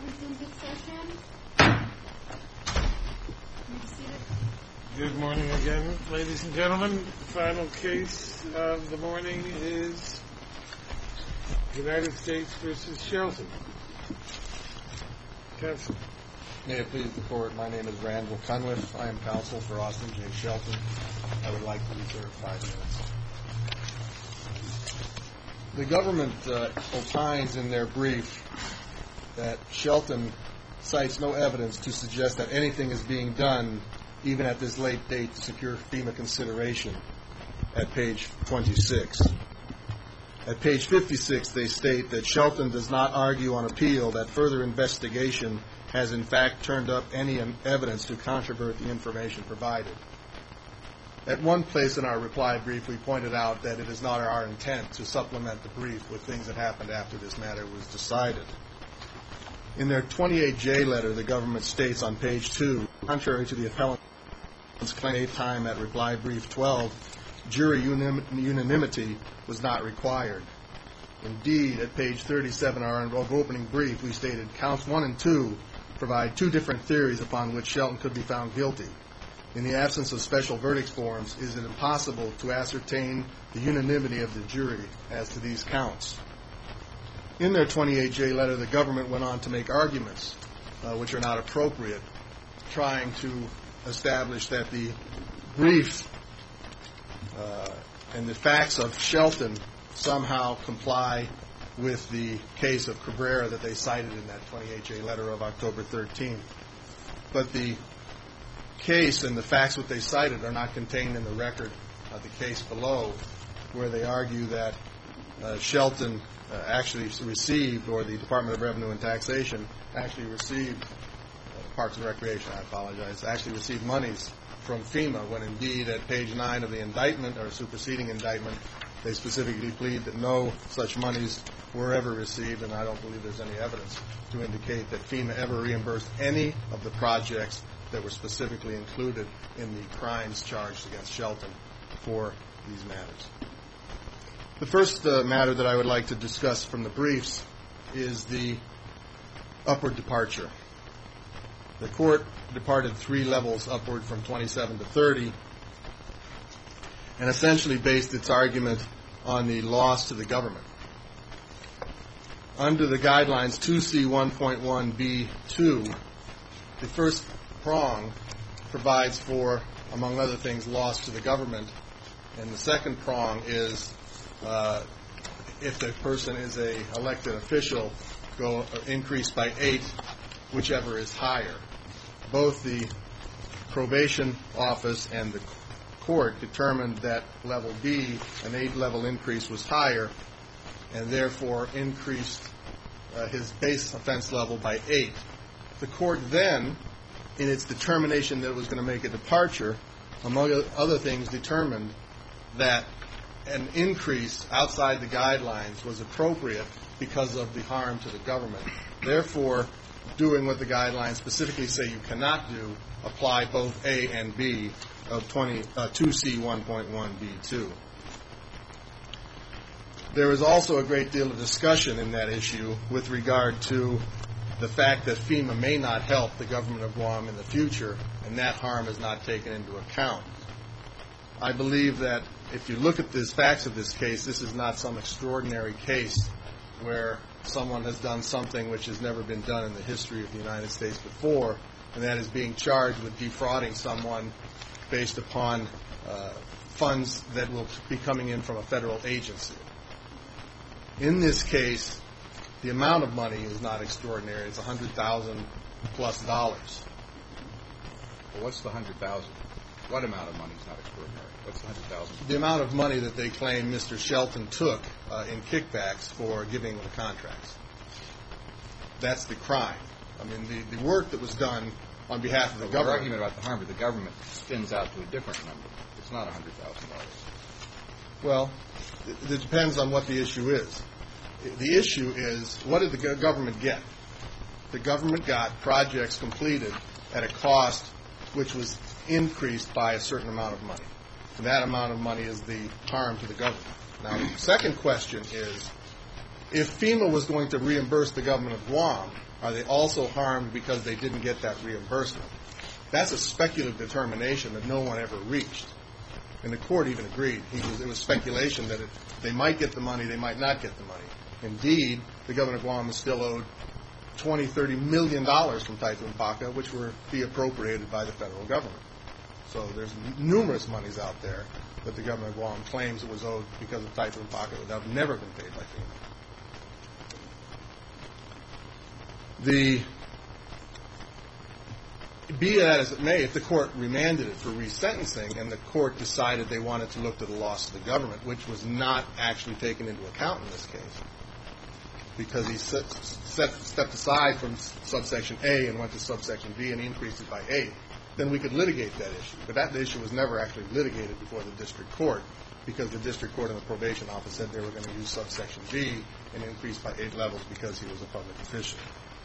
resumes its session. Good morning again, ladies and gentlemen. The final case of the morning is United States v. Shelton. Counsel. May it please the Court, my name is Randall Cunliffe. I am counsel for Austin J. Shelton. I would like to reserve 5 minutes. The government opines in their brief that Shelton cites no evidence to suggest that anything is being done, even at this late date, to secure FEMA consideration, at page 26. At page 56, they state that Shelton does not argue on appeal that further investigation has in fact turned up any evidence to controvert the information provided. At one place in our reply brief, we pointed out that it is not our intent to supplement the brief with things that happened after this matter was decided. In their 28J letter, the government states on page 2, contrary to the appellant's claim time at reply brief 12, jury unanimity was not required. Indeed, at page 37 of our opening brief, we stated counts 1 and 2 provide 2 different theories upon which Shelton could be found guilty. In the absence of special verdicts forms, it is impossible to ascertain the unanimity of the jury as to these counts. In their 28J letter, the government went on to make arguments which are not appropriate, trying to establish that the brief and the facts of Shelton somehow comply with the case of Cabrera that they cited in that 28J letter of October 13th. But the case and the facts what they cited are not contained in the record of the case below, where they argue that Shelton actually received, or the Department of Revenue and Taxation actually received, Parks and Recreation, I apologize, actually received monies from FEMA, when indeed at page 9 of the indictment, or superseding indictment, they specifically plead that no such monies were ever received, and I don't believe there's any evidence to indicate that FEMA ever reimbursed any of the projects that were specifically included in the crimes charged against Shelton for these matters. The first matter that I would like to discuss from the briefs is the upward departure. The court departed 3 levels upward from 27 to 30 and essentially based its argument on the loss to the government. Under the guidelines 2C1.1b2, the first prong provides for, among other things, loss to the government, and the second prong is if the person is a elected official, go increase by 8, whichever is higher. Both the probation office and the court determined that level B, an 8-level increase, was higher, and therefore increased his base offense level by 8. The court then, in its determination that it was going to make a departure, among other things, determined that an increase outside the guidelines was appropriate because of the harm to the government. Therefore, doing what the guidelines specifically say you cannot do, apply both A and B of 2C1.1b2. There is also a great deal of discussion in that issue with regard to the fact that FEMA may not help the government of Guam in the future, and that harm is not taken into account. I believe that if you look at the facts of this case, this is not some extraordinary case where someone has done something which has never been done in the history of the United States before, and that is being charged with defrauding someone based upon funds that will be coming in from a federal agency. In this case, the amount of money is not extraordinary. It's $100,000 plus. Well, what's the $100,000? What amount of money is not extraordinary? What's the $100,000? The amount of money that they claim Mr. Shelton took in kickbacks for giving the contracts. That's the crime. I mean, the work that was done on behalf of the government. We're arguing about the harm, but the government spins out to a different number. It's not $100,000. Well, it depends on what the issue is. The issue is, what did the government get? The government got projects completed at a cost which was increased by a certain amount of money. And that amount of money is the harm to the government. Now, the second question is, if FEMA was going to reimburse the government of Guam are they also harmed because they didn't get that reimbursement? That's a speculative determination that no one ever reached. And the court even agreed. It was speculation that they might get the money, they might not get the money. Indeed, the governor of Guam is still owed $20-30 million from Typhoon Paka, which will be appropriated by the federal government. So there's numerous monies out there that the governor of Guam claims it was owed because of Typhoon Paka that have never been paid by FEMA. Be that as it may, if the court remanded it for resentencing and the court decided they wanted to look to the loss of the government, which was not actually taken into account in this case, because he stepped aside from subsection A and went to subsection B and he increased it by 8, then we could litigate that issue. But that issue was never actually litigated before the district court, because the district court and the probation office said they were going to use subsection B and increase by 8 levels because he was a public official.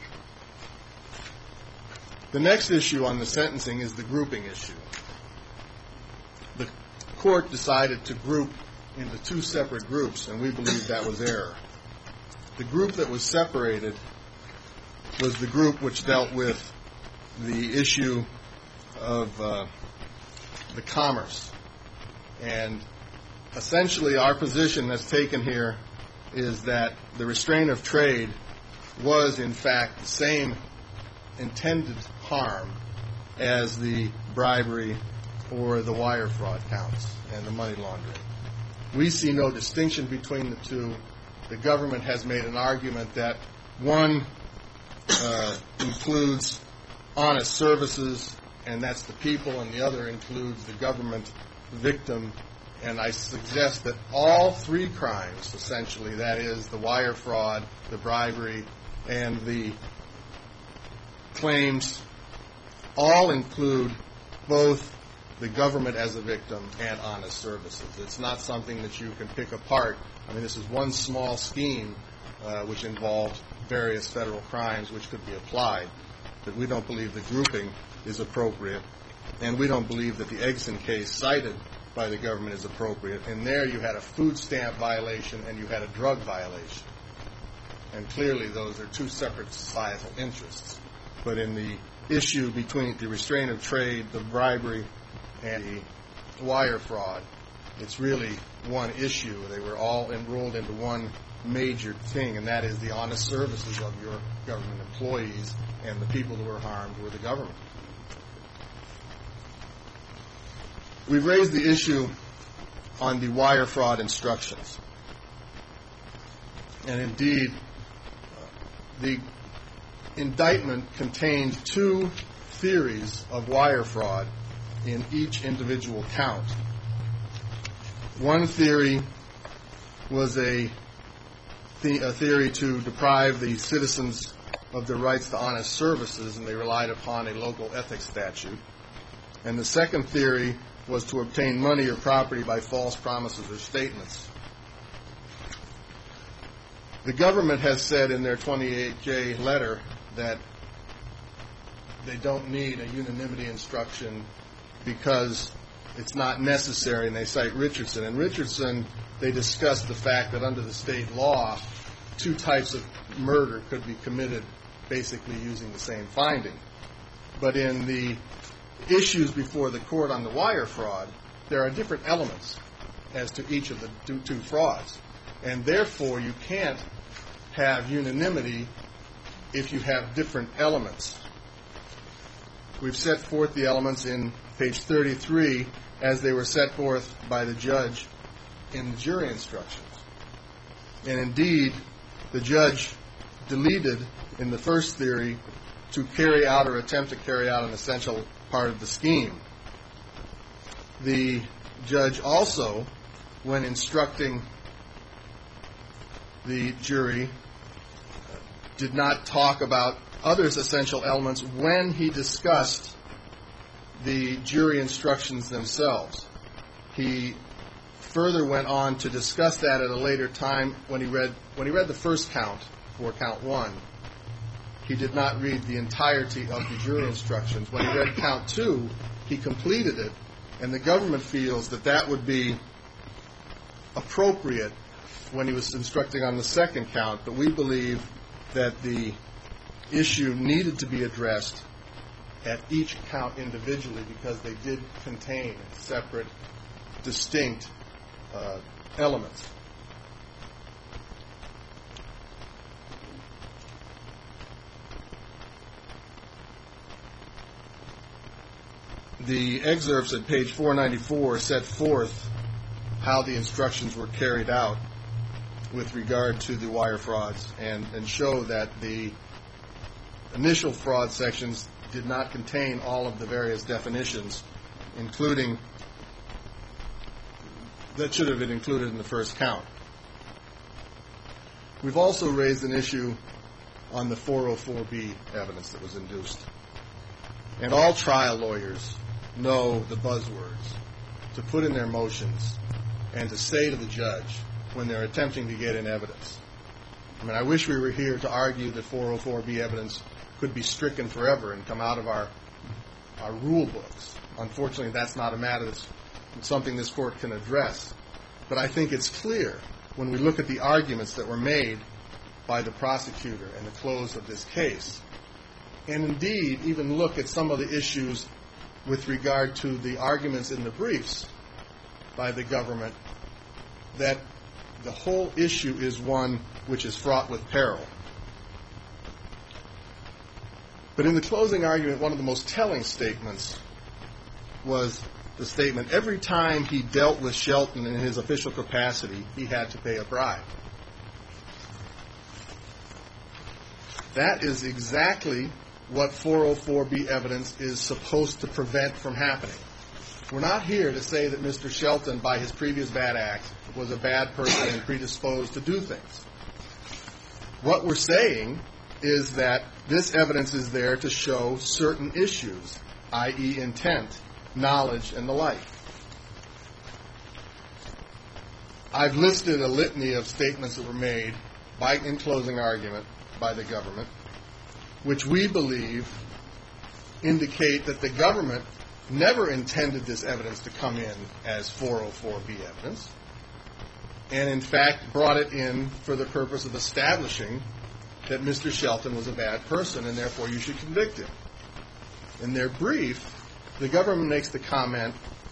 The next issue on the sentencing is the grouping issue. The court decided to group into 2 separate groups, and we believe that was error. The group that was separated was the group which dealt with the issue of the commerce. And essentially our position that's taken here is that the restraint of trade was in fact the same intended harm as the bribery or the wire fraud counts and the money laundering. We see no distinction between the two. The government has made an argument that one includes honest services, and that's the people, and the other includes the government victim. And I suggest that all 3 crimes, essentially, that is the wire fraud, the bribery, and the claims, all include both the government as a victim and honest services. It's not something that you can pick apart. I mean, this is one small scheme which involved various federal crimes which could be applied. But we don't believe the grouping is appropriate, and we don't believe that the Eggson case cited by the government is appropriate. And there you had a food stamp violation and you had a drug violation. And clearly those are 2 separate societal interests. But in the issue between the restraint of trade, the bribery, and the wire fraud, it's really one issue. They were all enrolled into one major thing, and that is the honest services of your government employees, and the people who were harmed were the government. We've raised the issue on the wire fraud instructions. And indeed, the indictment contained 2 theories of wire fraud in each individual count. One theory was a theory to deprive the citizens of their rights to honest services, and they relied upon a local ethics statute. And the second theory was to obtain money or property by false promises or statements. The government has said in their 28J letter that they don't need a unanimity instruction because it's not necessary, and they cite Richardson. In Richardson, they discuss the fact that under the state law, 2 types of murder could be committed basically using the same finding. But in the issues before the court on the wire fraud, there are different elements as to each of the 2 frauds. And therefore, you can't have unanimity if you have different elements. We've set forth the elements in page 33 as they were set forth by the judge in the jury instructions. And indeed, the judge deleted in the first theory to carry out or attempt to carry out an essential part of the scheme. The judge also, when instructing the jury, did not talk about others essential elements when he discussed the jury instructions themselves. He further went on to discuss that at a later time when he read the first count for count 1. He did not read the entirety of the jury instructions. When he read count 2, he completed it, and the government feels that that would be appropriate when he was instructing on the second count. But we believe that the issue needed to be addressed at each count individually because they did contain separate, distinct elements. The excerpts at page 494 set forth how the instructions were carried out with regard to the wire frauds and show that the initial fraud sections did not contain all of the various definitions, including that should have been included in the first count. We've also raised an issue on the 404B evidence that was induced. And all trial lawyers know the buzzwords to put in their motions and to say to the judge when they're attempting to get in evidence. I mean, I wish we were here to argue that 404B evidence could be stricken forever and come out of our rule books. Unfortunately, that's not a matter that's something this court can address. But I think it's clear when we look at the arguments that were made by the prosecutor in the close of this case, and indeed even look at some of the issues with regard to the arguments in the briefs by the government, that the whole issue is one which is fraught with peril. But in the closing argument, one of the most telling statements was the statement, every time he dealt with Shelton in his official capacity, he had to pay a bribe. That is exactly what 404B evidence is supposed to prevent from happening. We're not here to say that Mr. Shelton, by his previous bad act, was a bad person and predisposed to do things. What we're saying is that this evidence is there to show certain issues, i.e. intent, knowledge, and the like. I've listed a litany of statements that were made in closing argument by the government, which we believe indicate that the government never intended this evidence to come in as 404B evidence, and in fact brought it in for the purpose of establishing that Mr. Shelton was a bad person and therefore you should convict him. In their brief, the government makes the comment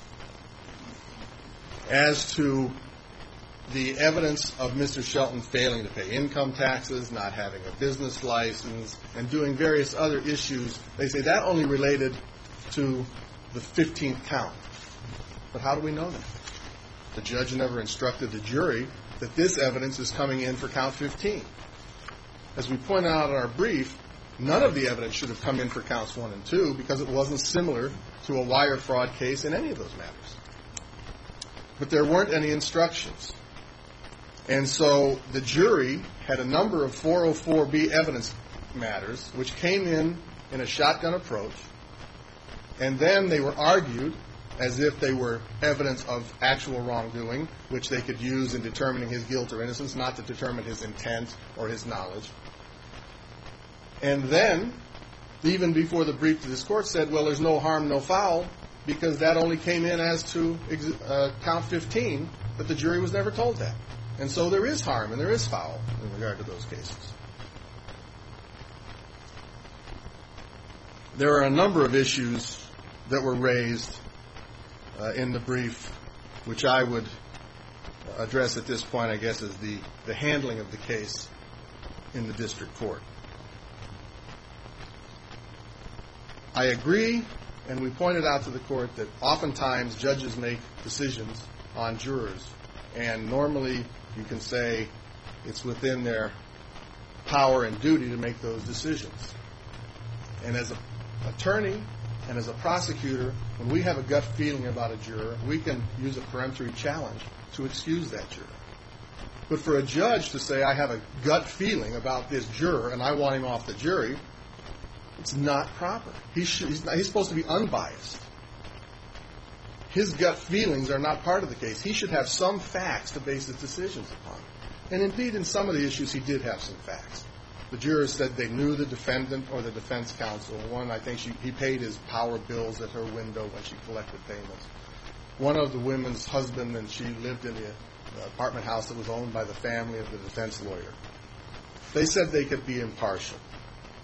as to the evidence of Mr. Shelton failing to pay income taxes, not having a business license, and doing various other issues. They say that only related to the 15th count. But how do we know that? The judge never instructed the jury that this evidence is coming in for count 15. As we point out in our brief, none of the evidence should have come in for counts 1 and 2 because it wasn't similar to a wire fraud case in any of those matters. But there weren't any instructions. And so the jury had a number of 404B evidence matters which came in a shotgun approach, and then they were argued as if they were evidence of actual wrongdoing, which they could use in determining his guilt or innocence, not to determine his intent or his knowledge. And then, even before the brief to this court said, well, there's no harm, no foul, because that only came in as to count 15, but the jury was never told that. And so there is harm and there is foul in regard to those cases. There are a number of issues that were raised in the brief, which I would address at this point, I guess, as the handling of the case in the district court. I agree, and we pointed out to the court that oftentimes judges make decisions on jurors, and normally you can say it's within their power and duty to make those decisions. And as an attorney and as a prosecutor, when we have a gut feeling about a juror, we can use a peremptory challenge to excuse that juror. But for a judge to say, I have a gut feeling about this juror and I want him off the jury, it's not proper. He's supposed to be unbiased. His gut feelings are not part of the case. He should have some facts to base his decisions upon. And indeed, in some of the issues, he did have some facts. The jurors said they knew the defendant or the defense counsel. One, I think he paid his power bills at her window when she collected payments. One of the women's husband, and she lived in the apartment house that was owned by the family of the defense lawyer. They said they could be impartial.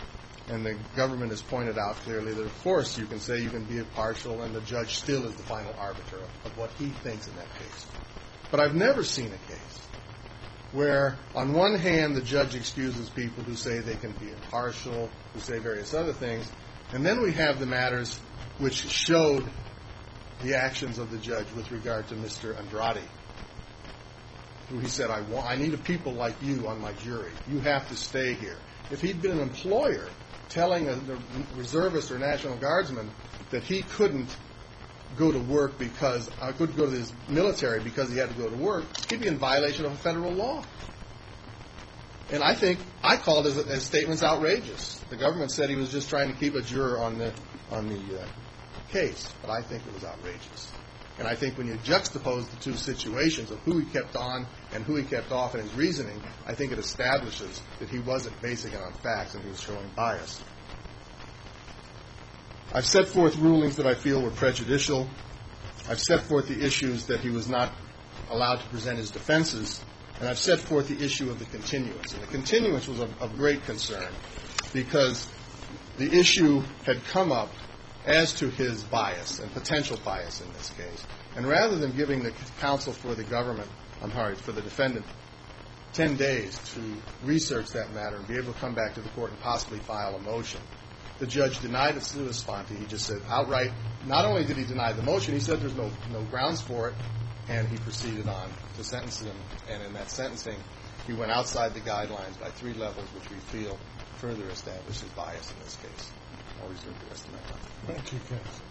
And the government has pointed out clearly that, of course, you can say you can be impartial and the judge still is the final arbiter of what he thinks in that case. But I've never seen a case where, on one hand, the judge excuses people who say they can be impartial, who say various other things, and then we have the matters which showed the actions of the judge with regard to Mr. Andrade, who he said, I need a people like you on my jury. You have to stay here. If he'd been an employer telling a reservist or National Guardsman that he couldn't go to work because I could go to his military because he had to go to work, he'd be in violation of a federal law. And I called his statements outrageous. The government said he was just trying to keep a juror on the case, but I think it was outrageous. And I think when you juxtapose the two situations of who he kept on and who he kept off in his reasoning, I think it establishes that he wasn't basing it on facts and he was showing bias. I've set forth rulings that I feel were prejudicial. I've set forth the issues that he was not allowed to present his defenses. And I've set forth the issue of the continuance. And the continuance was of great concern because the issue had come up as to his bias and potential bias in this case. And rather than giving the counsel for the government, for the defendant, 10 days to research that matter and be able to come back to the court and possibly file a motion, the judge denied it sua sponte. He just said outright, not only did he deny the motion, he said there's no grounds for it, and he proceeded on to sentence him. And in that sentencing, he went outside the guidelines by 3 levels, which we feel further establishes bias in this case. I'll reserve the rest of my time. Thank you, counsel.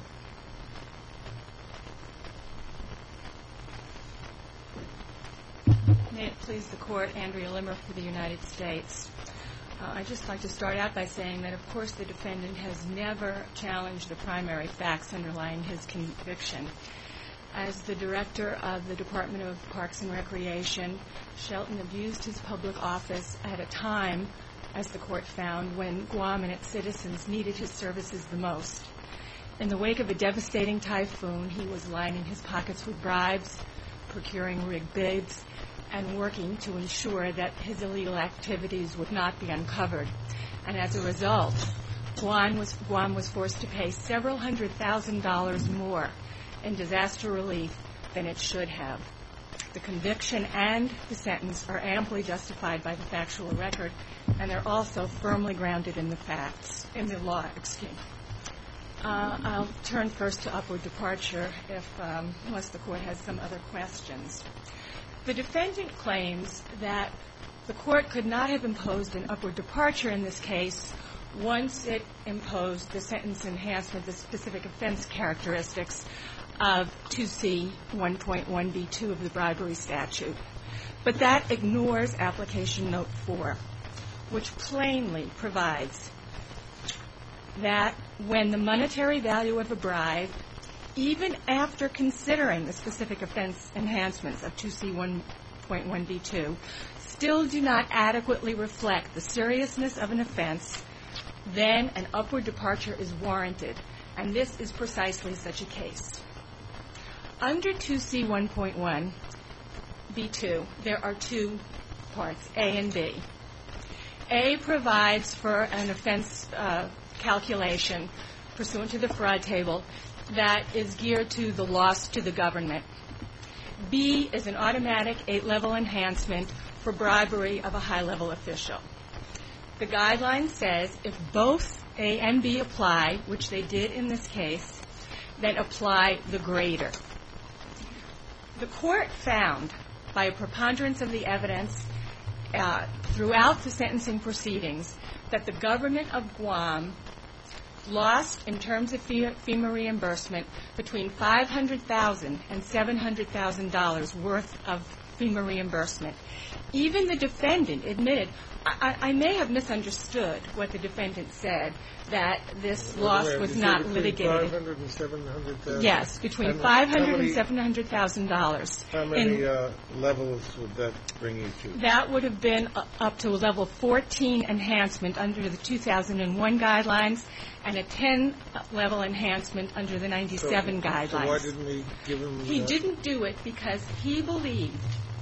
May it please the Court, Andrea Limmer for the United States. I'd just like to start out by saying that, of course, the defendant has never challenged the primary facts underlying his conviction. As the director of the Department of Parks and Recreation, Shelton abused his public office at a time, as the court found, when Guam and its citizens needed his services the most. In the wake of a devastating typhoon, he was lining his pockets with bribes, procuring rigged bids, and working to ensure that his illegal activities would not be uncovered. And as a result, Guam was forced to pay several $100,000 more in disaster relief than it should have. The conviction and the sentence are amply justified by the factual record, and they're also firmly grounded in the facts, in the law, I'll turn first to upward departure unless the Court has some other questions. The defendant claims that the Court could not have imposed an upward departure in this case once it imposed the sentence enhancement, the specific offense characteristics of 2C1.1b2 of the bribery statute. But that ignores Application Note 4, which plainly provides that when the monetary value of a bribe, even after considering the specific offense enhancements of 2C1.1b2, still do not adequately reflect the seriousness of an offense, then an upward departure is warranted. And this is precisely such a case. Under 2C1.1b2, there are 2 parts, A and B. A provides for an offense calculation pursuant to the fraud table that is geared to the loss to the government. B is an automatic 8-level enhancement for bribery of a high-level official. The guideline says if both A and B apply, which they did in this case, then apply the greater. The Court found, by a preponderance of the evidence throughout the sentencing proceedings, that the government of Guam lost, in terms of FEMA reimbursement, between $500,000 and $700,000 worth of FEMA reimbursement. Even the defendant admitted, I may have misunderstood what the defendant said, that this loss was not litigated. $500,000 and $700,000? Yes, between $500,000 and $700,000. How many levels would that bring you to? That would have been up to a level 14 enhancement under the 2001 guidelines and a 10-level enhancement under the 97 guidelines. So why didn't he give him He didn't do it because he believed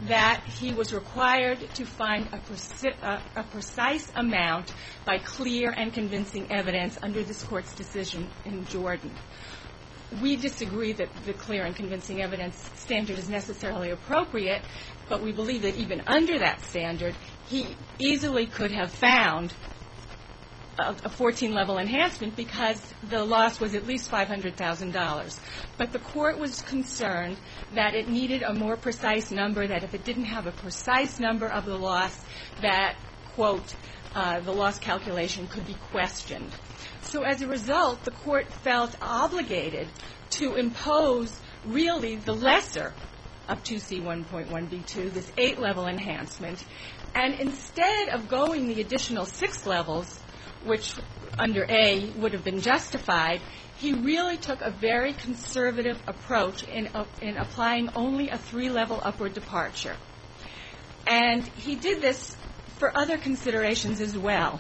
that he was required to find a precise amount by clear and convincing evidence under this Court's decision in Jordan. We disagree that the clear and convincing evidence standard is necessarily appropriate, but we believe that even under that standard, he easily could have found a 14-level enhancement because the loss was at least $500,000. But the Court was concerned that it needed a more precise number, that if it didn't have a precise number of the loss, that, quote, the loss calculation could be questioned. So as a result, the Court felt obligated to impose really the lesser of 2C1.1b2, this 8-level enhancement, and instead of going the additional 6 levels, which under A would have been justified, he really took a very conservative approach in applying only a 3-level upward departure. And he did this for other considerations as well.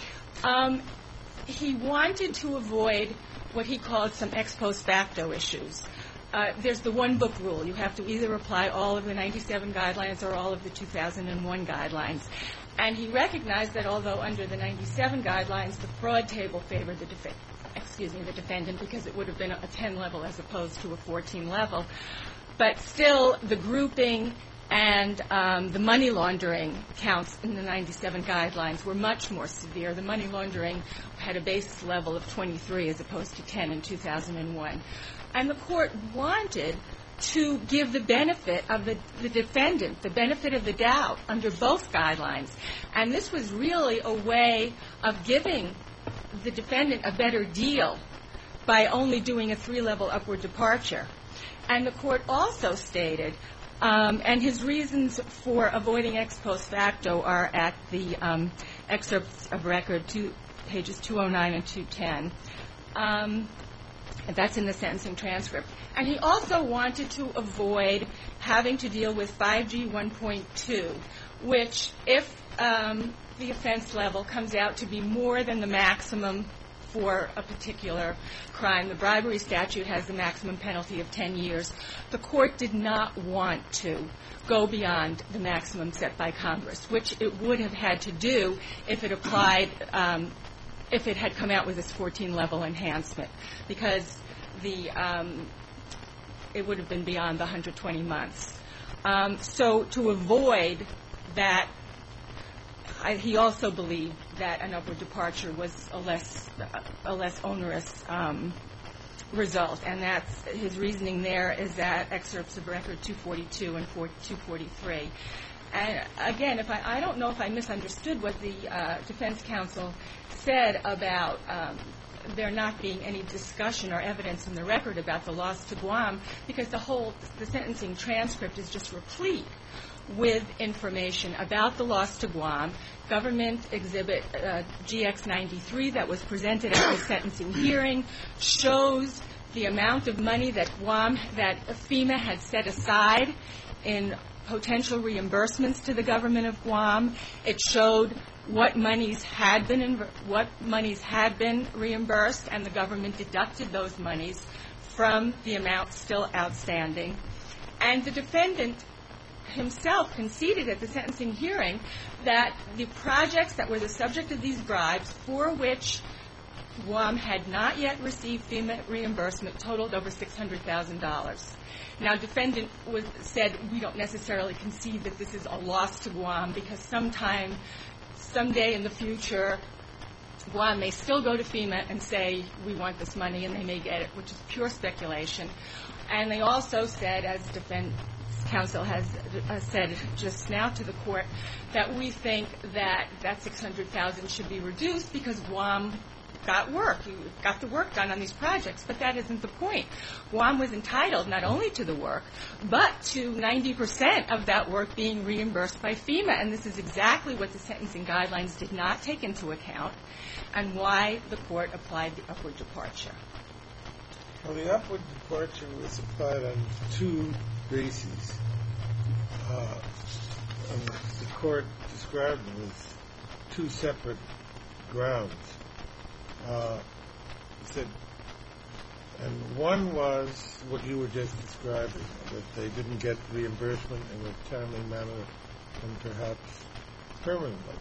He wanted to avoid what he called some ex post facto issues. There's the one-book rule. You have to either apply all of the 97 guidelines or all of the 2001 guidelines. And he recognized that although under the 97 guidelines, the fraud table favored the defendant because it would have been a 10-level as opposed to a 14-level. But still, the grouping and the money laundering counts in the 97 guidelines were much more severe. The money laundering had a base level of 23 as opposed to 10 in 2001. And the Court wanted to give the benefit of the defendant, the benefit of the doubt under both guidelines. And this was really a way of giving the defendant a better deal by only doing a 3-level upward departure. And the Court also stated, and his reasons for avoiding ex post facto are at the excerpts of record, pages 209 and 210. And that's in the sentencing transcript. And he also wanted to avoid having to deal with 5G 1.2, which, if the offense level comes out to be more than the maximum for a particular crime, the bribery statute has the maximum penalty of 10 years. The Court did not want to go beyond the maximum set by Congress, which it would have had to do if it applied if it had come out with this 14-level enhancement, because it would have been beyond the 120 months. So to avoid that, he also believed that an upward departure was a less onerous result, and that's his reasoning there is that excerpts of record 242 and 243. And again, I don't know if I misunderstood what the defense counsel said about there not being any discussion or evidence in the record about the loss to Guam, because the sentencing transcript is just replete with information about the loss to Guam. Government exhibit GX93 that was presented at the sentencing hearing shows the amount of money that FEMA had set aside in potential reimbursements to the government of Guam. It showed what monies had been reimbursed, and the government deducted those monies from the amount still outstanding. And the defendant himself conceded at the sentencing hearing that the projects that were the subject of these bribes, for which Guam had not yet received FEMA reimbursement, totaled over $600,000. Now, defendant said we don't necessarily concede that this is a loss to Guam, because someday in the future, Guam may still go to FEMA and say we want this money, and they may get it, which is pure speculation. And they also said, as defense counsel has said just now to the Court, that we think that $600,000 should be reduced because Guam got the work done on these projects. But that isn't the point. Guam was entitled not only to the work, but to 90% of that work being reimbursed by FEMA. And this is exactly what the sentencing guidelines did not take into account, and why the Court applied the upward departure. Well, the upward departure was applied on two bases. And the Court described them as two separate grounds. It said And one was what you were just describing, that they didn't get reimbursement in a timely manner and perhaps permanently.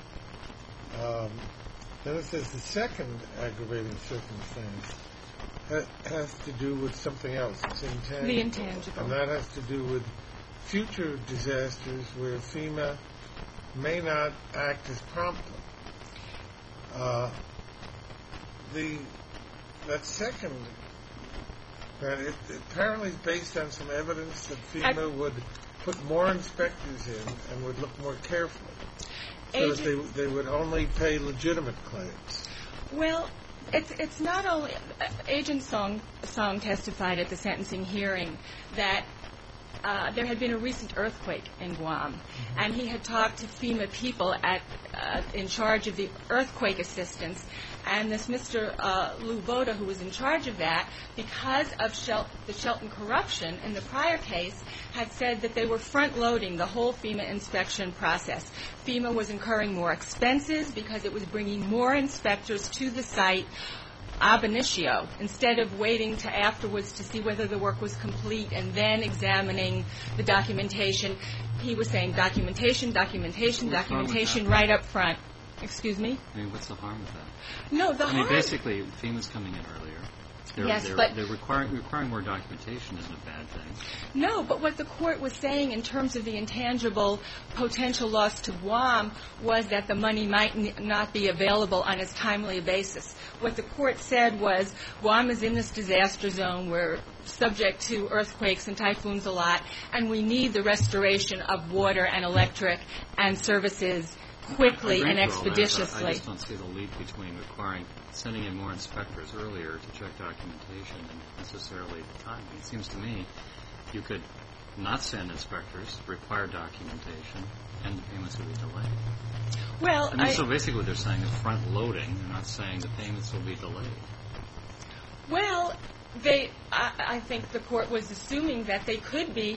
Then it says the second aggravating circumstance has to do with something else. It's intangible. The intangible. And that has to do with future disasters where FEMA may not act as promptly. That second, it apparently is based on some evidence that FEMA would put more inspectors in and would look more carefully, so that they would only pay legitimate claims. Well, it's not only Agent Song testified at the sentencing hearing that there had been a recent earthquake in Guam, and he had talked to FEMA people in charge of the earthquake assistance, and this Mr. Lou Boda, who was in charge of that, because of the Shelton corruption in the prior case, had said that they were front-loading the whole FEMA inspection process. FEMA was incurring more expenses because it was bringing more inspectors to the site ab initio, instead of waiting to afterwards to see whether the work was complete and then examining the documentation. He was saying documentation right up front. Excuse me? I mean, what's the harm with that? No, the harm... basically, FEMA's coming in earlier. They're requiring more documentation isn't a bad thing. No, but what the court was saying in terms of the intangible potential loss to Guam was that the money might not be available on as timely a basis. What the court said was Guam is in this disaster zone. We're subject to earthquakes and typhoons a lot, and we need the restoration of water and electric and services quickly and expeditiously. I just don't see the leap between sending in more inspectors earlier to check documentation and necessarily the timing. It seems to me you could not send inspectors, require documentation, and the payments would be delayed. Well, so basically what they're saying is front-loading. They're not saying the payments will be delayed. Well, I think the court was assuming that they could be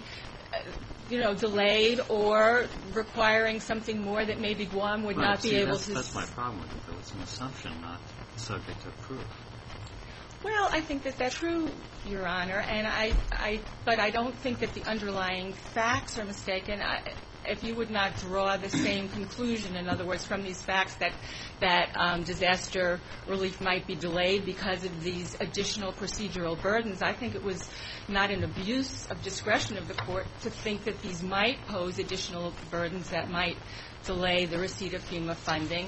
delayed or requiring something more that maybe Guam would not be able to... That's my problem with it, though. It's an assumption, not subject to proof. Well, I think that that's true, Your Honor, but I don't think that the underlying facts are mistaken. If you would not draw the same conclusion, in other words, from these facts that disaster relief might be delayed because of these additional procedural burdens, I think it was not an abuse of discretion of the court to think that these might pose additional burdens that might delay the receipt of FEMA funding.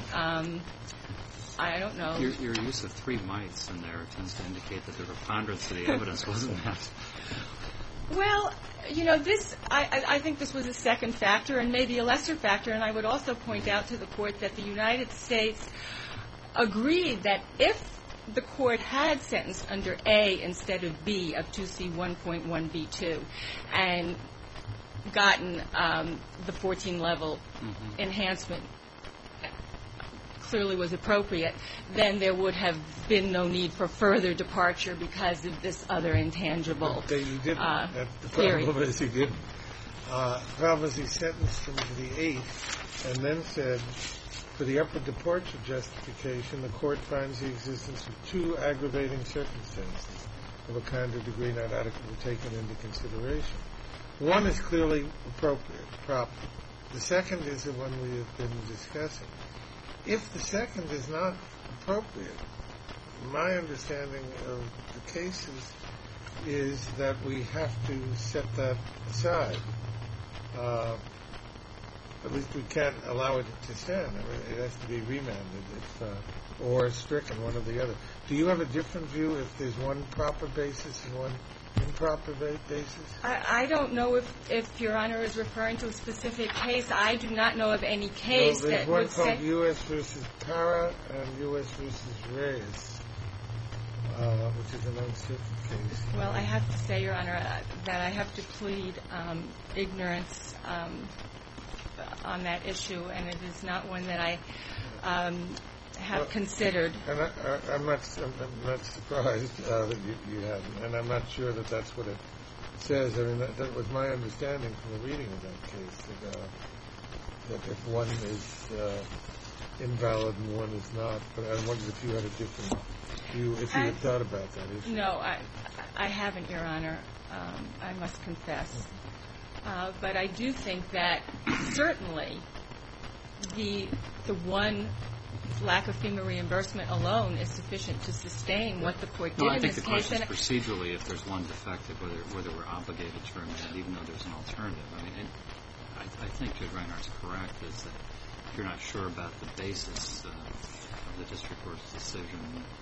I don't know. Your use of three mights in there tends to indicate that the preponderance of the evidence wasn't met. Well, I think this was a second factor and maybe a lesser factor, and I would also point out to the court that the United States agreed that if the court had sentenced under A instead of B of 2C1.1b2 and gotten the 14-level enhancement clearly was appropriate, then there would have been no need for further departure because of this other intangible theory. The problem is he didn't. The problem is he sentenced him to the 8th and then said, for the upward departure justification, the court finds the existence of two aggravating circumstances of a kind or degree not adequately taken into consideration. One is clearly appropriate, proper. The second is the one we have been discussing. If the second is not appropriate, my understanding of the cases is that we have to set that aside. At least we can't allow it to stand. I mean, it has to be remanded or stricken, one or the other. Do you have a different view if there's one proper basis and one improper basis? I don't know if Your Honor is referring to a specific case. I do not know of any case that would say... There's one called U.S. v. Parra and U.S. v. Reyes, which is an uncertain case. Well, I have to say, Your Honor, that I have to plead ignorance on that issue, and it is not one that I have considered. And I'm not surprised that you haven't, and I'm not sure that that's what it says. I mean, that was my understanding from the reading of that case, that if one is invalid and one is not. But I wondered if you had a different view, if you had thought about that issue. No, I haven't, Your Honor. I must confess. But I do think that certainly the one lack of FEMA reimbursement alone is sufficient to sustain what the court did in this case. I think the question is procedurally, if there's one defective, whether we're obligated to remand, even though there's an alternative. I mean, I think Judge Reinhart's correct, is that if you're not sure about the basis of the district court's decision,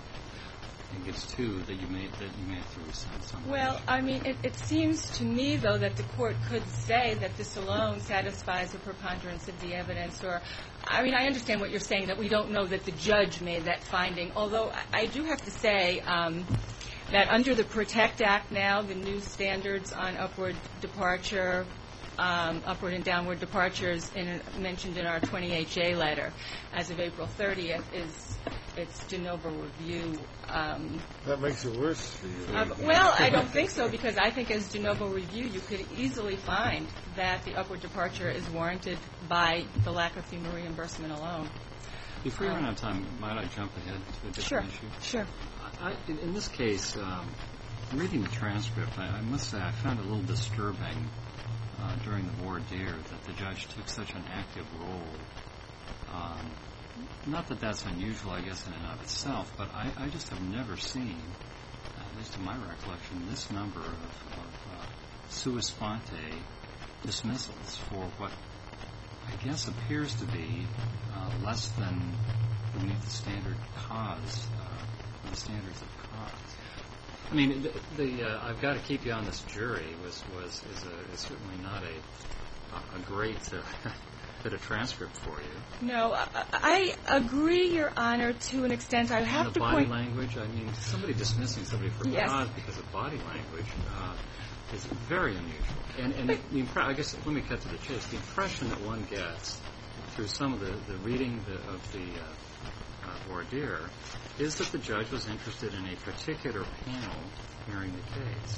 I think it's two that you may have to rescind something. Well, I mean, it seems to me, though, that the court could say that this alone satisfies the preponderance of the evidence. Or, I mean, I understand what you're saying, that we don't know that the judge made that finding. Although I do have to say that under the PROTECT Act now, the new standards on upward departure, upward and downward departures mentioned in our 20HA letter as of April 30th it's de novo review. That makes it worse for you. Well, I don't think so, because I think as de novo review you could easily find that the upward departure is warranted by the lack of FEMA reimbursement alone. Before you run out of time, might I jump ahead to a different issue? Sure. In this case, reading the transcript, I must say I found it a little disturbing during the voir dire that the judge took such an active role. Not that that's unusual, I guess, in and of itself, but I just have never seen, at least in my recollection, this number of sua sponte dismissals for what I guess appears to be less than beneath the standard cause, the standards of cause. I mean, I've got to keep you on this jury is certainly not a great bit of transcript for you. No, I agree, Your Honor, to an extent. I have and to body point. language. I mean, somebody dismissing somebody for cause because of body language is very unusual. I guess let me cut to the chase. The impression that one gets through some of the reading of the voir dire is that the judge was interested in a particular panel hearing the case.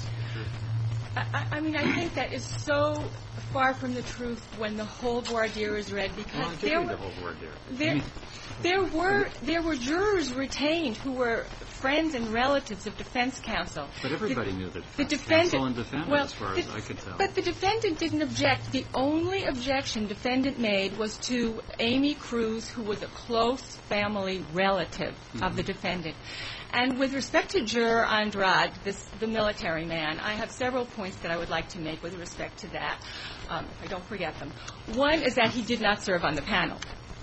I mean, I think that is so far from the truth when the whole voir dire is read, because there were jurors retained who were friends and relatives of defense counsel. But everybody knew the defense counsel and defendant, as far as I could tell. But the defendant didn't object. The only objection defendant made was to Amy Cruz, who was a close family relative of the defendant. And with respect to Juror Andrade, the military man, I have several points that I would like to make with respect to that, if I don't forget them. One is that he did not serve on the panel.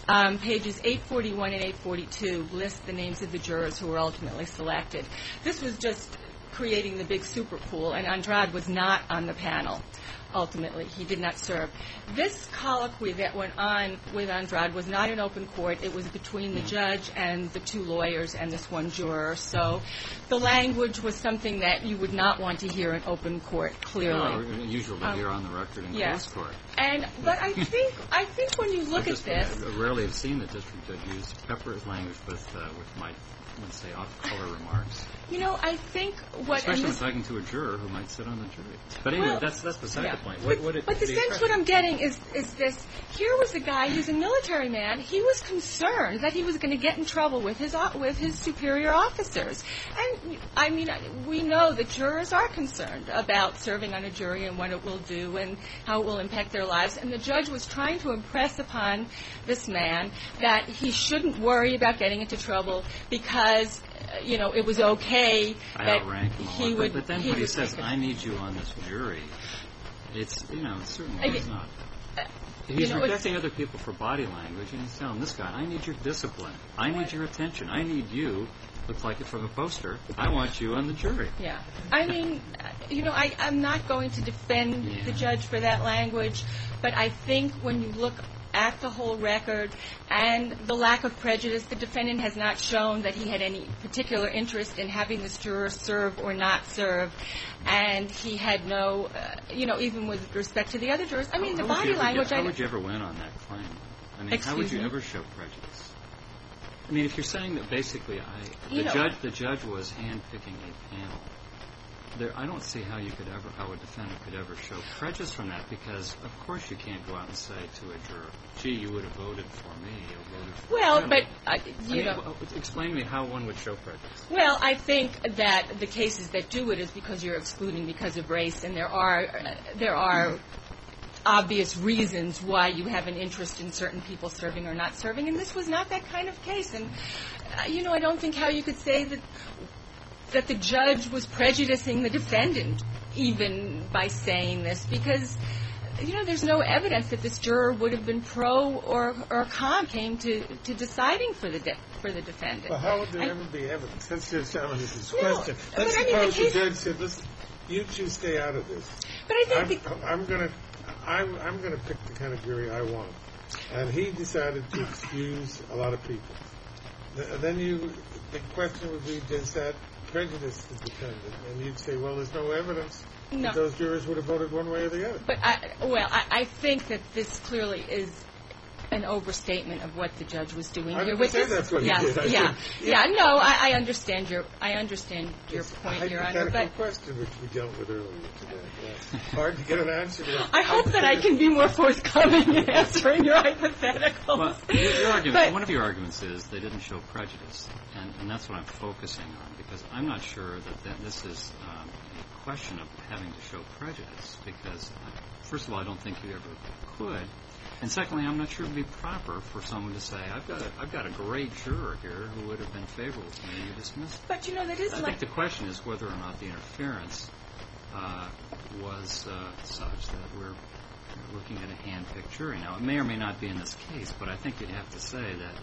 Pages 841 and 842 list the names of the jurors who were ultimately selected. This was just creating the big super pool, and Andrade was not on the panel. Ultimately, he did not serve. This colloquy that went on with Andrade was not in open court. It was between the judge and the two lawyers and this one juror. So the language was something that you would not want to hear in open court, clearly. Usually you're on the record in closed court. But I think when you look at this, I rarely have seen the district judge use pepper's language with my, let's say, off-color remarks. You know, I think what... Especially when talking to a juror who might sit on the jury. But anyway, that's beside the point. But the sense what I'm getting is this. Here was a guy who's a military man. He was concerned that he was going to get in trouble with his superior officers. And, I mean, we know that jurors are concerned about serving on a jury and what it will do and how it will impact their lives. And the judge was trying to impress upon this man that he shouldn't worry about getting into trouble because... you know, it was okay that he would... But then when he says, I need you on this jury, it's, it certainly is not. He's rejecting other people for body language, and he's telling this guy, I need your discipline. I need your attention. I need you. Looks like it from a poster. I want you on the jury. Yeah. I mean, I'm not going to defend the judge for that language, but I think when you look at the whole record and the lack of prejudice, the defendant has not shown that he had any particular interest in having this juror serve or not serve, and he had no, even with respect to the other jurors. I mean, the body language... How would you ever win on that claim? I mean, how would you ever show prejudice? I mean, if you're saying that basically the judge was handpicking a panel I don't see how a defendant could ever show prejudice from that, because of course you can't go out and say to a juror, "Gee, you would have voted for me." Or voted for well, me. but explain to me how one would show prejudice. Well, I think that the cases that do it is because you're excluding because of race, and there are obvious reasons why you have an interest in certain people serving or not serving, and this was not that kind of case. And I don't think how you could say that the judge was prejudicing the defendant even by saying this, because there's no evidence that this juror would have been pro or con came to deciding for the defendant. Well, how would there ever be evidence? That's just Alice's question. No, Let's but I mean, suppose the judge said, "Listen, you two stay out of this. But I think I'm gonna pick the kind of jury I want," and he decided to excuse a lot of people. Then the question would be, does that prejudice the defendant? And you'd say, well, there's no evidence that those jurors would have voted one way or the other. But I think that this clearly is an overstatement of what the judge was doing here. That's what he did. No, I understand your point, Your Honor. But question which we dealt with earlier today. Yeah. Hard to get an answer to that. I hope that I can be more forthcoming in answering your hypotheticals. Well, one of your arguments is they didn't show prejudice, and that's what I'm focusing on, because I'm not sure that this is a question of having to show prejudice, because first of all, I don't think you ever could. And secondly, I'm not sure it would be proper for someone to say, I've got a great juror here who would have been favorable to me, and you dismiss it. But that is I think the question is whether or not the interference was such that we're looking at a hand-picked jury. Now, it may or may not be in this case, but I think you'd have to say that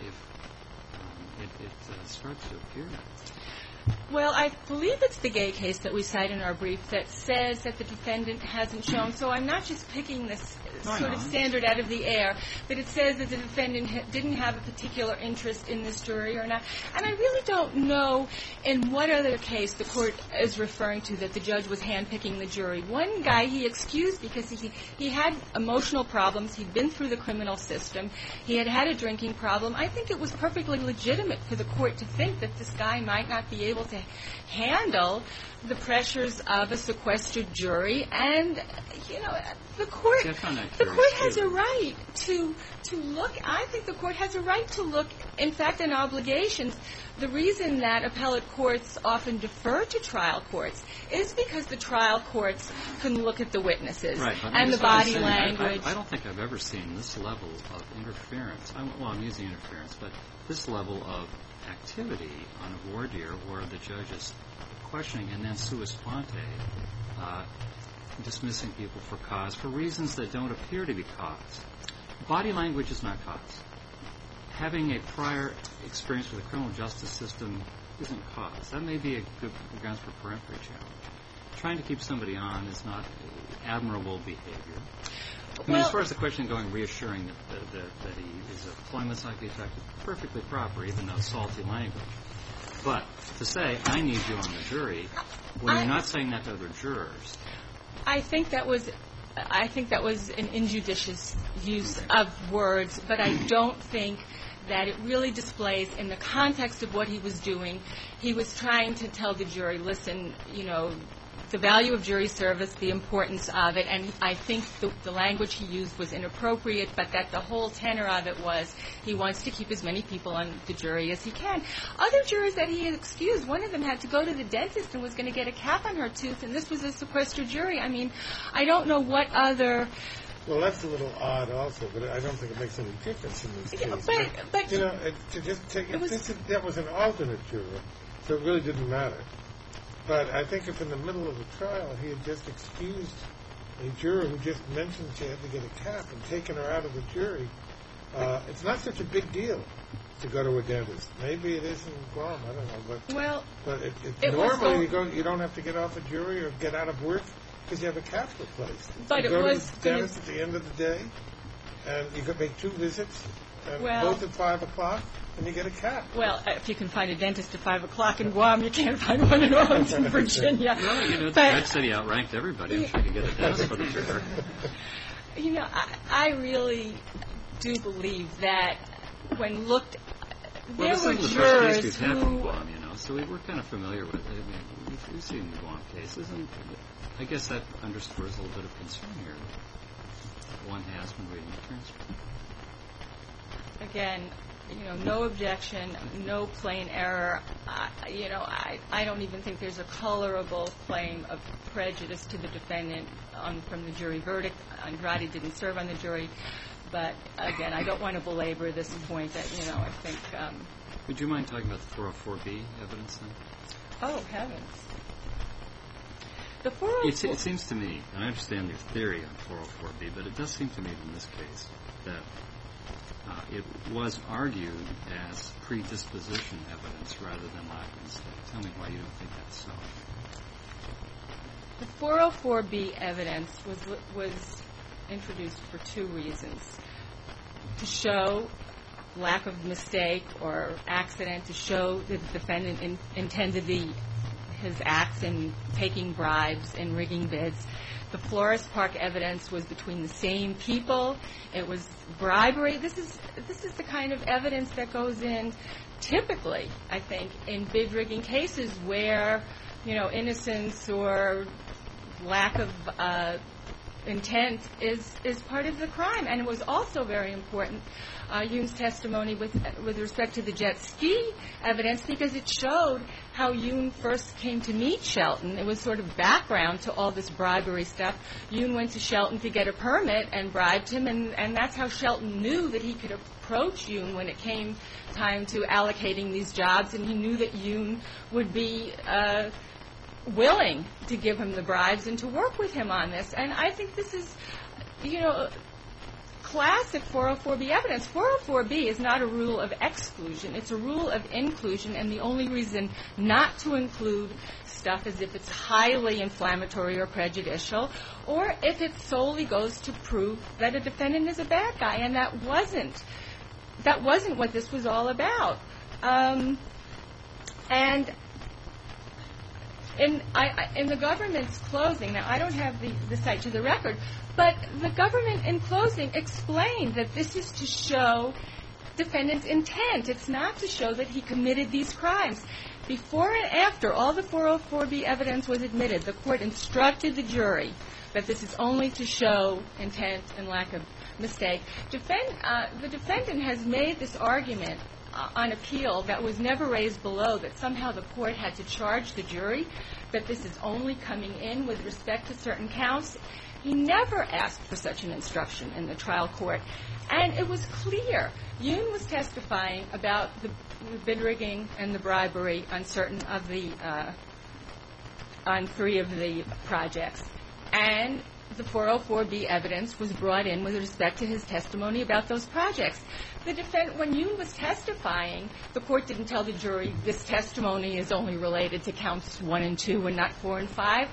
if it starts to appear that. Well, I believe it's the Gay case that we cite in our brief that says that the defendant hasn't shown. So I'm not just picking this sort of standard out of the air, but it says that the defendant didn't have a particular interest in this jury or not. And I really don't know in what other case the court is referring to that the judge was handpicking the jury. One guy he excused because he had emotional problems. He'd been through the criminal system. He had had a drinking problem. I think it was perfectly legitimate for the court to think that this guy might not be able to handle the pressures of a sequestered jury, and the court has a right to look. I think the court has a right to look, in fact, in obligations. The reason that appellate courts often defer to trial courts is because the trial courts can look at the witnesses and the body language. I don't think I've ever seen this level of interference. I'm using interference, but this level of activity on a voir dire where the judge is questioning and then sua sponte, dismissing people for cause for reasons that don't appear to be cause. Body language is not cause. Having a prior experience with the criminal justice system isn't cause. That may be a good grounds for peremptory challenge. Trying to keep somebody on is not admirable behavior. As far as the question going, reassuring that his employment's not be effective, perfectly proper, even though salty language. But to say, I need you on the jury, when you're not saying that to other jurors. I think that was an injudicious use of words, but I don't think that it really displays in the context of what he was doing. He was trying to tell the jury, listen, the value of jury service, the importance of it, and I think the language he used was inappropriate, but that the whole tenor of it was he wants to keep as many people on the jury as he can. Other jurors that he had excused, one of them had to go to the dentist and was going to get a cap on her tooth, and this was a sequestered jury. I mean, I don't know what other... Well, that's a little odd also, but I don't think it makes any difference in this case. But to just take that was an alternate juror, so it really didn't matter. But I think if in the middle of the trial he had just excused a juror who just mentioned she had to get a cap and taken her out of the jury, it's not such a big deal to go to a dentist. Maybe it is in Guam, I don't know. But normally you don't have to get off a jury or get out of work because you have a cap replaced. But you go to the dentist at the end of the day, and you could make 2 visits, and both at 5 o'clock, and you get a cap. Well, if you can find a dentist at 5 o'clock in Guam, you can't find one in Arlington, Virginia. Well, the Red City outranked everybody. I'm sure you get a dentist for the juror. I really do believe that when looked, there were jurors who... So we're kind of familiar with it. I mean, we've seen the Guam cases, and I guess that underscores a little bit of concern here that one has when reading the transcript. Again, no objection, no plain error. I don't even think there's a colorable claim of prejudice to the defendant from the jury verdict. Andrade didn't serve on the jury. But, again, I don't want to belabor this point that, I think... Would you mind talking about the 404B evidence then? Oh, heavens. The 404... It seems to me, and I understand your theory on 404B, but it does seem to me in this case that it was argued as predisposition evidence rather than lack of mistake. Tell me why you don't think that's so. The 404B evidence was introduced for two reasons. To show lack of mistake or accident, to show that the defendant intended his acts in taking bribes and rigging bids. The Flores Park evidence was between the same people. It was bribery. This is the kind of evidence that goes in typically, I think, in bid rigging cases where, innocence or lack of intent is part of the crime. And it was also very important, Yoon's testimony with respect to the jet ski evidence, because it showed how Yoon first came to meet Shelton. It was sort of background to all this bribery stuff. Yoon went to Shelton to get a permit and bribed him, and that's how Shelton knew that he could approach Yoon when it came time to allocating these jobs, and he knew that Yoon would be willing to give him the bribes and to work with him on this. And I think this is, classic 404B evidence. 404B is not a rule of exclusion. It's a rule of inclusion, and the only reason not to include stuff is if it's highly inflammatory or prejudicial, or if it solely goes to prove that a defendant is a bad guy, and that wasn't what this was all about. And in the government's closing, now I don't have the cite to the record, but the government in closing explained that this is to show defendant's intent. It's not to show that he committed these crimes. Before and after all the 404B evidence was admitted, the court instructed the jury that this is only to show intent and lack of mistake. The defendant has made this argument on appeal that was never raised below, that somehow the court had to charge the jury that this is only coming in with respect to certain counts. He never asked for such an instruction in the trial court. And it was clear. Yoon was testifying about the bid rigging and the bribery on on 3 of the projects. And the 404B evidence was brought in with respect to his testimony about those projects. When Yoon was testifying, the court didn't tell the jury this testimony is only related to counts 1 and 2 and not 4 and 5.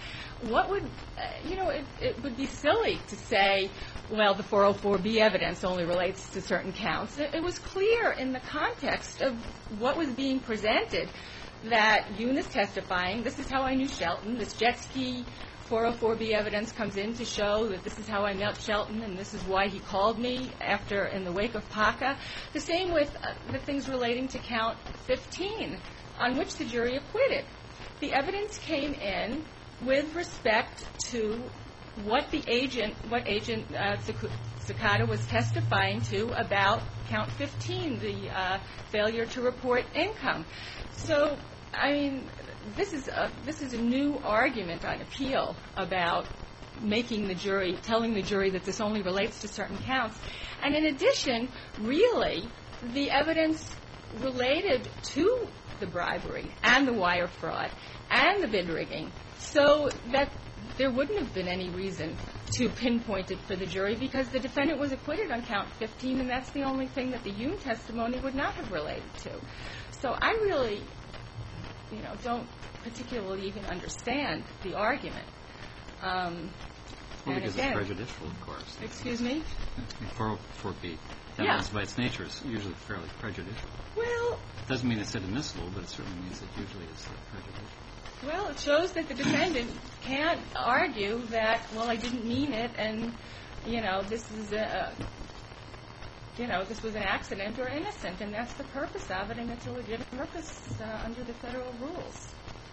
It would be silly to say, well, the 404B evidence only relates to certain counts. It was clear in the context of what was being presented that Yoon is testifying, this is how I knew Shelton, this jet ski 404B evidence comes in to show that this is how I met Shelton and this is why he called me in the wake of Paca. The same with the things relating to count 15, on which the jury acquitted. The evidence came in with respect to what Agent Sakata was testifying to about count 15, the failure to report income. So, I mean, this is a new argument on appeal about telling the jury that this only relates to certain counts. And in addition, really, the evidence related to the bribery and the wire fraud and the bid rigging, so that there wouldn't have been any reason to pinpoint it for the jury because the defendant was acquitted on count 15, and that's the only thing that the Yoon testimony would not have related to. So I really, don't particularly even understand the argument. Because it's prejudicial, of course. Excuse me? 404B. That by its nature is usually fairly prejudicial. Well, it doesn't mean it's inadmissible, but it certainly means it usually is prejudicial. Well, it shows that the defendant can't argue that, well, I didn't mean it, and, this is this was an accident or innocent, and that's the purpose of it, and it's a legitimate purpose under the federal rules.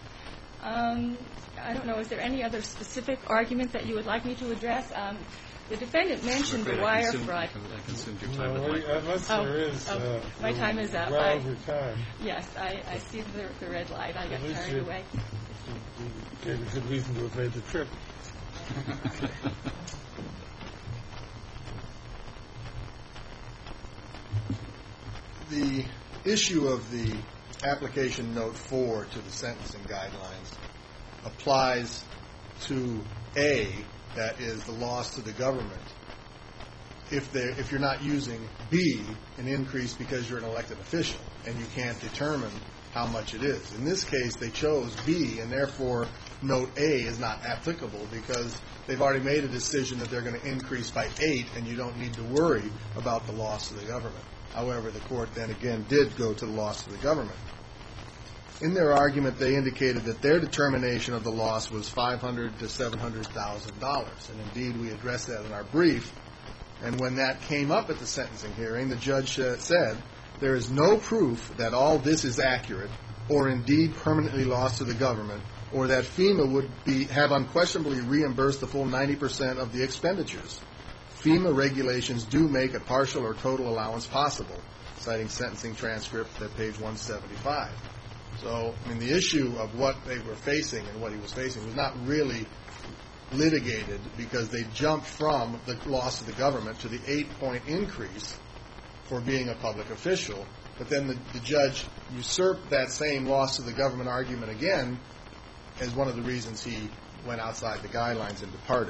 I don't know, is there any other specific argument that you would like me to address? The defendant mentioned the wire fraud. I consumed your time. Unless there is. My time is up. Well over time. Yes, I see the red light. I got carried away. You gave a good reason to have made the trip. The issue of the application note 4 to the sentencing guidelines applies to A, that is the loss to the government, if you're not using B, an increase because you're an elected official and you can't determine how much it is. In this case, they chose B, and therefore note A is not applicable because they've already made a decision that they're going to increase by 8, and you don't need to worry about the loss to the government. However, the court then again did go to the loss to the government. In their argument, they indicated that their determination of the loss was $500,000 to $700,000, and indeed we addressed that in our brief. And when that came up at the sentencing hearing, the judge said, there is no proof that all this is accurate or indeed permanently lost to the government, or that FEMA would have unquestionably reimbursed the full 90% of the expenditures. FEMA regulations do make a partial or total allowance possible, citing sentencing transcript at page 175. So, the issue of what they were facing and what he was facing was not really litigated because they jumped from the loss of the government to the 8-point increase for being a public official. But then the judge usurped that same loss to the government argument again as one of the reasons he went outside the guidelines and departed.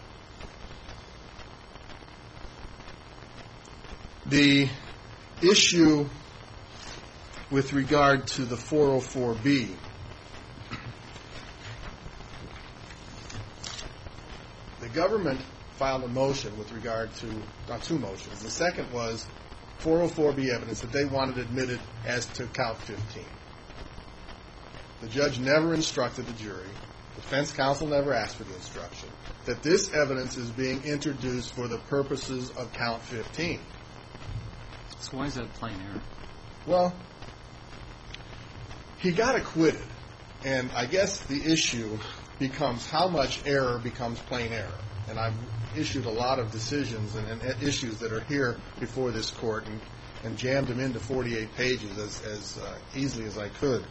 The issue with regard to the 404B, the government filed a motion with regard to, two motions. The second was 404B evidence that they wanted admitted as to count 15. The judge never instructed the jury, defense counsel never asked for the instruction, that this evidence is being introduced for the purposes of count 15. So why is that plain error? Well, he got acquitted, and I guess the issue becomes how much error becomes plain error. And I've issued a lot of decisions and issues that are here before this court and jammed them into 48 pages as easily as I could.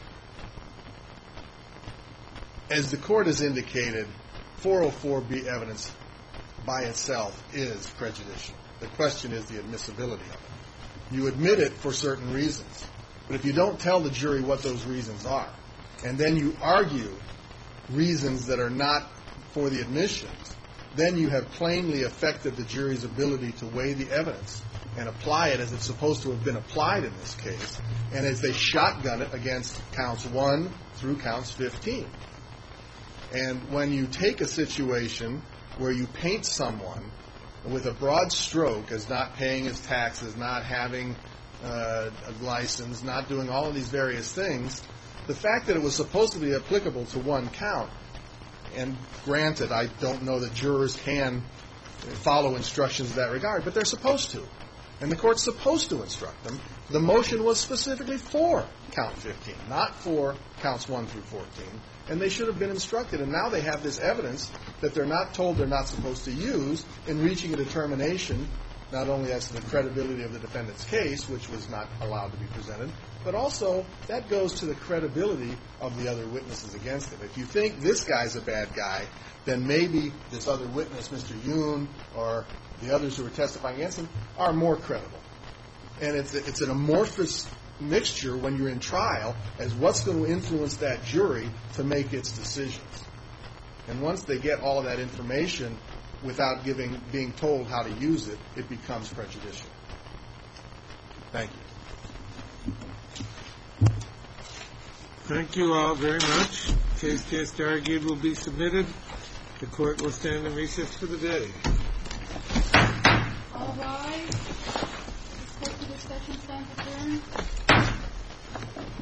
As the court has indicated, 404B evidence by itself is prejudicial. The question is the admissibility of it. You admit it for certain reasons, but if you don't tell the jury what those reasons are, and then you argue reasons that are not for the admissions, then you have plainly affected the jury's ability to weigh the evidence and apply it as it's supposed to have been applied in this case, and as they shotgun it against counts 1 through counts 15. And when you take a situation where you paint someone with a broad stroke as not paying his taxes, not having a license, not doing all of these various things, the fact that it was supposed to be applicable to one count, and granted, I don't know that jurors can follow instructions in that regard, but they're supposed to. And the court's supposed to instruct them. The motion was specifically for count 15, not for counts 1 through 14. And they should have been instructed. And now they have this evidence that they're not told they're not supposed to use in reaching a determination, not only as to the credibility of the defendant's case, which was not allowed to be presented, but also that goes to the credibility of the other witnesses against him. If you think this guy's a bad guy, then maybe this other witness, Mr. Yoon, or the others who are testifying against him, are more credible. And it's an amorphous mixture when you're in trial as what's going to influence that jury to make its decisions. And once they get all of that information without being told how to use it, it becomes prejudicial. Thank you. Thank you all very much. Case just argued will be submitted. The court will stand in recess for the day. All rise. This court for discussion stands adjourned.